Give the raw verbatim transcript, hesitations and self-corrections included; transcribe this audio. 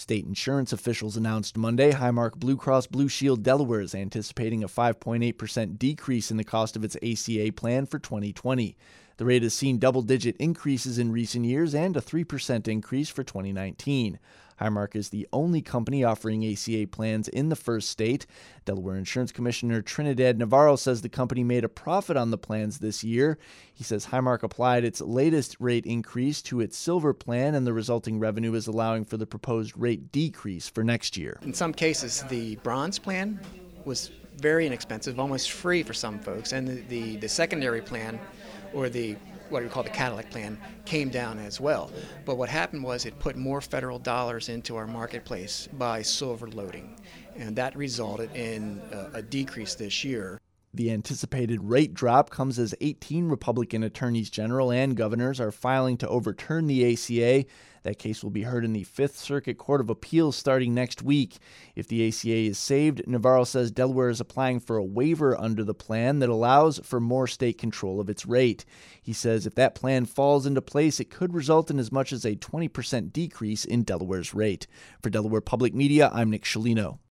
State insurance officials announced Monday Highmark Blue Cross Blue Shield Delaware is anticipating a five point eight percent decrease in the cost of its A C A plan for twenty twenty. The rate has seen double-digit increases in recent years and a three percent increase for twenty nineteen. Highmark is the only company offering A C A plans in the first state. Delaware Insurance Commissioner Trinidad Navarro says the company made a profit on the plans this year. He says Highmark applied its latest rate increase to its silver plan, and the resulting revenue is allowing for the proposed rate decrease for next year. In some cases, the bronze plan was very inexpensive, almost free for some folks, and the, the, the secondary plan, or the what we call the Cadillac plan, came down as well. But what happened was it put more federal dollars into our marketplace by silver loading, and that resulted in a, a decrease this year. The anticipated rate drop comes as eighteen Republican attorneys general and governors are filing to overturn the A C A. That case will be heard in the Fifth Circuit Court of Appeals starting next week. If the A C A is saved, Navarro says Delaware is applying for a waiver under the plan that allows for more state control of its rate. He says if that plan falls into place, it could result in as much as a twenty percent decrease in Delaware's rate. For Delaware Public Media, I'm Nick Scialino.